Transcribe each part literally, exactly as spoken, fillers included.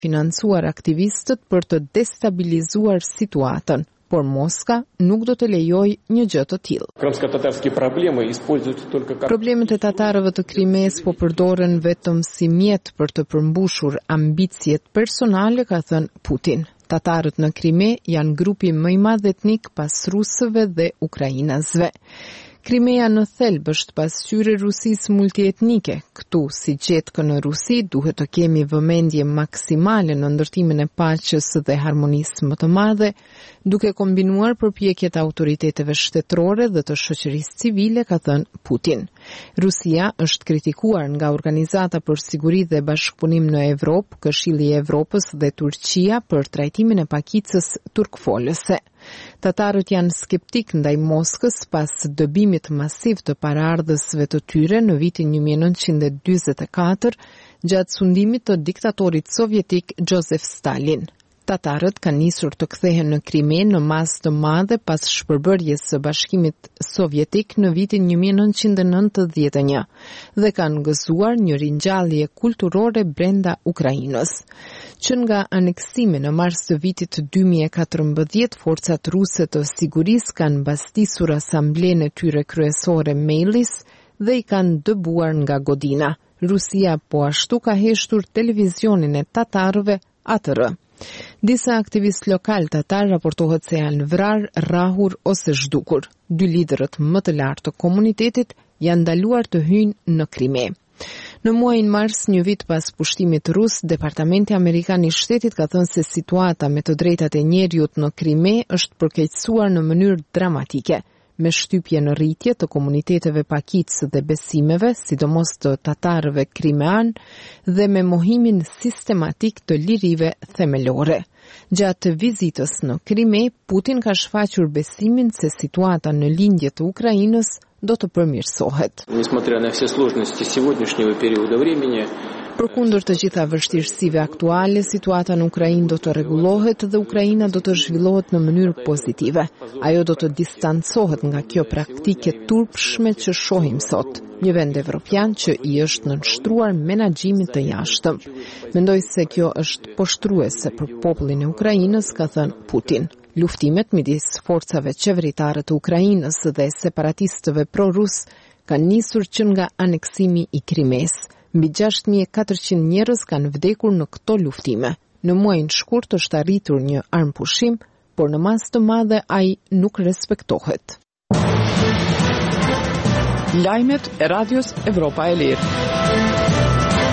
financuar aktivistët për të destabilizuar situatën, por Moska nuk do të lejojë një gjë të tillë. Problemet e tatarëve të Krimes po përdoren vetëm si mjet për të përmbushur ambicjet personale, ka thënë Putin. Tatarët në Krime janë grupi më i madh etnik pas rusëve dhe ukrainasve. Krimea në thelb është pasqyrë e Rusisë multietnike. Këtu, si gjetkä në Rusi, duhet të kemi vëmendje maksimale në ndërtimin e paqes dhe harmonisë më të madhe, duke kombinuar përpjekjet e autoriteteve shtetërore dhe të shoqërisë civile, ka thënë Putin. Rusia është kritikuar nga Organizata për Siguri dhe Bashkëpunim në Evropë, Këshilli i Evropës dhe Turqia për trajtimin e pakicës turkfolëse. Tatarët janë skeptik ndaj Moskës pas dëbimit masiv të paraardhësve të tyre në vitin një mijë e nëntëqind e dyzet e katër gjatë sundimit të diktatorit sovjetik Josef Stalin. Tatarët kanë nisur të kthehen në Krime në masë të madhe pas shpërbërjes së Bashkimit Sovjetik në vitin një mijë e nëntëqind e nëntëdhjetë e një dhe kanë gëzuar një ringjallje kulturore brenda Ukrainës. Që nga aneksimi në mars të vitit dy mijë e katërmbëdhjetë, forcat ruse të sigurisë kanë mbastisur asamblenë e tyre kryesore Mejlis dhe i kanë dëbuar nga godina. Rusia po ashtu ka heshtur televizionin e tatarëve A T R. Disa aktivistë lokal tatar raportohet se janë vrarë, rrahur ose zhdukur. Dy liderët më të lartë të komunitetit janë ndaluar të hyjnë në Krime. Në muajin mars, një vit pas pushtimit rus, Departamenti Amerikan i Shtetit ka thënë se situata me të drejtat e njerëzit në Krime është përkeqësuar në mënyrë dramatike, me shtypje në rritje të komuniteteve pakicë dhe besimeve, sidomos të tatarëve krimean, dhe me mohimin sistematik të lirive themelore. Gjatë vizitës në Krime, Putin ka shfaqur besimin se situata në lindje të Ukrainës do të përmirësohet. Përkundër të gjitha vështirësive aktuale, situata në Ukrainë do të rregullohet dhe Ukraina do të zhvillohet në mënyrë pozitive. Ajo do të distancohet nga kjo praktike turpshme që shohim sot. Një vend evropian që i është nënshtruar menaxhimit të jashtëm. Mendoj se kjo është poshtruese për popullin e Ukrainës, ka thënë Putin. Luftimet midis forcave qeveritare të Ukrainës dhe separatistëve pro-rus kanë nisur që nga aneksimi i Krimes. Mbi gjashtë mijë e katërqind njerëz kanë vdekur në këto luftime. Në muajin shkurt është arritur një armpushim, por në masë të madhe ai nuk respektohet. Lajmet e Radios Evropa e Lirë.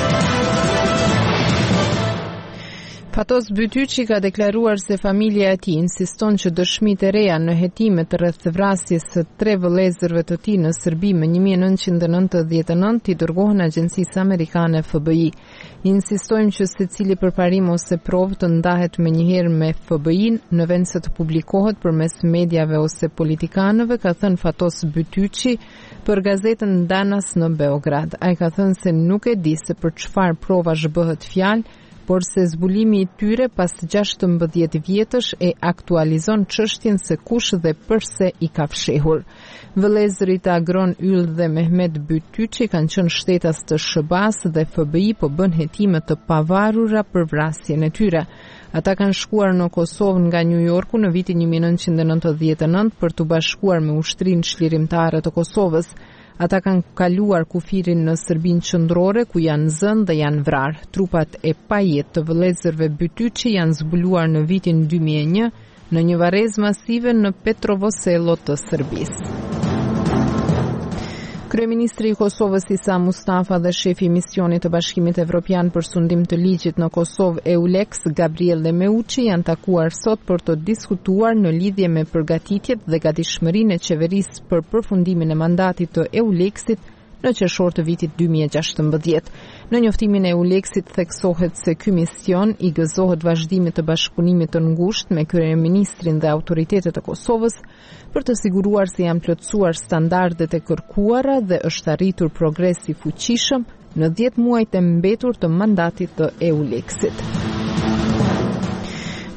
Fatos Bytyqi ka deklaruar se familja e tij insiston që dëshmitë e reja në hetimet rreth vrasjes së tre vëllezërve të tij në Serbi më një mijë e nëntëqind e nëntëdhjetë e nëntë i dërgohen agjencisë amerikane F B I. Insistojmë që secili përparim ose provë të ndahet menjëherë me F B I-n në vend se të publikohet përmes mediave ose politikanëve, ka thënë Fatos Bytyqi për gazetën Danas në Beograd. Ai ka thënë se nuk e di se për çfarë provash bëhet fjalë, por se zbulimi i tyre pas gjashtëmbëdhjetë vjetësh e aktualizon çështjen se kush dhe përse i ka fshehur. Vëllezërit Agron Yll dhe Mehmet Bytyqi kanë qenë shtetas të S B A-s dhe F B I po bën hetime të pavarura për vrasjen e tyre. Ata kanë shkuar në Kosovë nga New Yorku në vitin një mijë e nëntëqind e nëntëdhjetë e nëntë për të bashkuar me ushtrinë çlirimtare të Kosovës. Ata kanë kaluar kufirin në Serbinë qendrore ku janë zënë dhe janë vrarë. Trupat e pajet të vëllezërve Bytyqi janë zbuluar në vitin dy mijë e një në një varrezë masive në Petrovoselo të Serbisë. Kryeministri i Kosovës Isa Mustafa dhe shefi i misionit të Bashkimit Evropian për sundim të ligjit në Kosovë EULEX, Gabriel Lemeuçi, janë takuar sot për të diskutuar në lidhje me përgatitjet dhe gatishmërinë e qeverisë për përfundimin e mandatit të EULEX-it në qershor të vitit dy mijë e gjashtëmbëdhjetë. Në njoftimin e EULEX-it theksohet se ky mision i gëzohet vazhdimit të bashkëpunimit të ngushtë me kryeministrin dhe autoritetet e Kosovës për të siguruar se janë plotësuar standardet e kërkuara dhe është arritur progres i fuqishëm në dhjetë muajt e mbetur të mandatit të EULEX-it.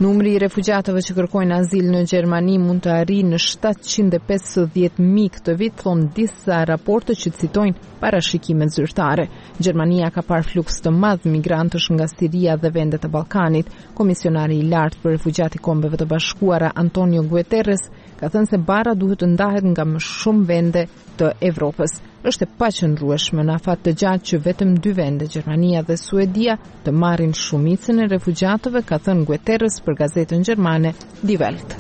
Numri i refugjatëve që kërkojnë azil në Gjermani mund të arrijë në shtatëqind e pesëdhjetë mijë këtë vit, thonë disa raporte që citojnë parashikime zyrtare. Gjermania ka parë fluks të madh migrantësh nga Siria dhe vendet e Ballkanit. Komisionari i lartë për refugjat i Kombeve të Bashkuara Antonio Guterres ka thënë se bara duhet të ndahet nga më shumë vende të Evropës. Është e paqëndrueshme në afat të gjatë që vetëm dy vende, Gjermania dhe Suedia, të marrin shumicën e refugjatëve, ka thënë Guterres për gazetën gjermane Die Welt.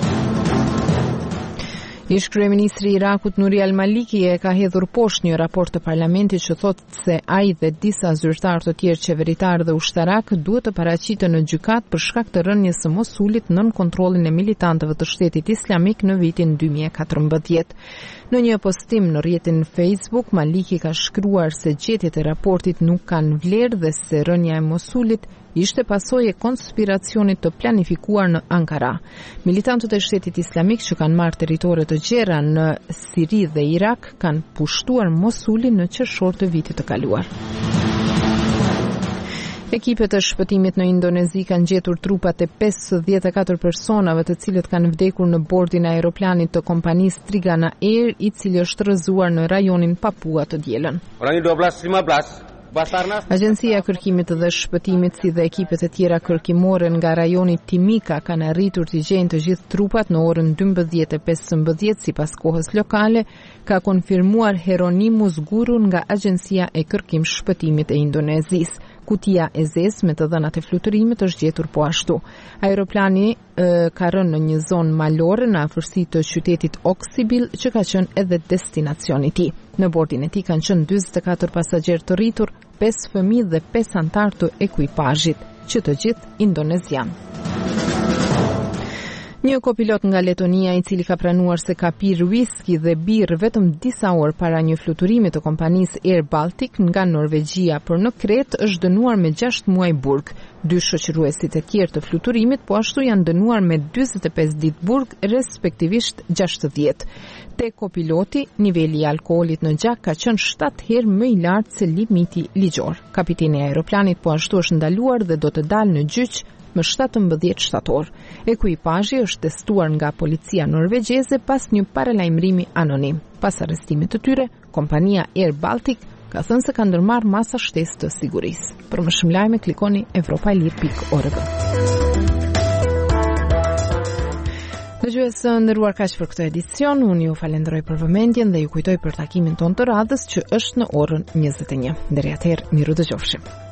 Ish kryeministri i Irakut Nuri al-Maliki e ka hedhur poshtë një raport të parlamentit që thotë se ai dhe disa zyrtarë të tjerë qeveritar dhe ushtarak duhet të paraqiten në gjykat për shkak të rënies së Mosulit nën kontrollin e militantëve të Shtetit Islamik në vitin dy mijë e katërmbëdhjetë. Në një postim në rrjetin Facebook, Maliki ka shkruar se gjetjet e raportit nuk kanë vlerë dhe se rënia e Mosulit ishte pasojë e konspiracionit të planifikuar në Ankara. Militantët e Shtetit Islamik që kanë marrë territore të gjera në Siri dhe Irak kanë pushtuar Mosulin në qershor të vitit të kaluar. Ekipet e shpëtimit në Indonezi kanë gjetur trupat e pesëdhjetë e katër personave të cilët kanë vdekur në bordin e aeroplanit të kompanisë Trigana Air, i cili është rrëzuar në rajonin Papua të dielën. Agjencia e Kërkimit dhe Shpëtimit si dhe ekipet e tjera kërkimore nga rajoni Timika kanë arritur të gjejnë të gjithë trupat në orën dymbëdhjetë e pesëmbëdhjetë sipas kohës lokale, ka konfirmuar Hieronymus Guru nga Agjencia e Kërkim Shpëtimit e Indonezisë. Kutia e zezë me të dhënat e fluturimit është gjetur po ashtu. Aeroplani e, ka rënë në një zonë malore në afërsi të qytetit Oksibil, që ka qenë edhe destinacioni i tij. Në bordin e tij kanë qenë dyzet e katër pasagerë të rritur, pesë fëmijë dhe pesë anëtar të ekuipazhit, që të gjithë indonezian. Një kopilot nga Letonia i cili ka pranuar se ka pirë whisky dhe birë vetëm disa orë para një fluturimi të kompanisë Air Baltic nga Norvegjia për në Kret është dënuar me gjashtë muaj burg. Dy shoqëruesit e tjerë të fluturimit po ashtu janë dënuar me dyzet e pesë ditë burg, respektivisht gjashtëdhjetë. Te kopiloti, niveli i alkoolit në gjak ka qenë shtatë herë më i lartë se limiti ligjor. Kapiteni i aeroplanit po ashtu është ndaluar dhe do të dalë në gjyq më shtatëmbëdhjetë shtator. Ekuipazhi është testuar nga policia norvegjeze pas një paralajmërimi anonim. Pas arrestimit të tyre, kompania Air Baltic ka thënë se ka ndërmarrë masa shtesë të sigurisë. Për më shumë lajme klikoni evropailir pikë org. Dëgjues të nderuar, kaq për këtë edicion. Unë ju falenderoj për vëmendjen dhe ju kujtoj për takimin ton të radhës që është në orën njëzet e një. Deri atëherë, miru dëgjofshim.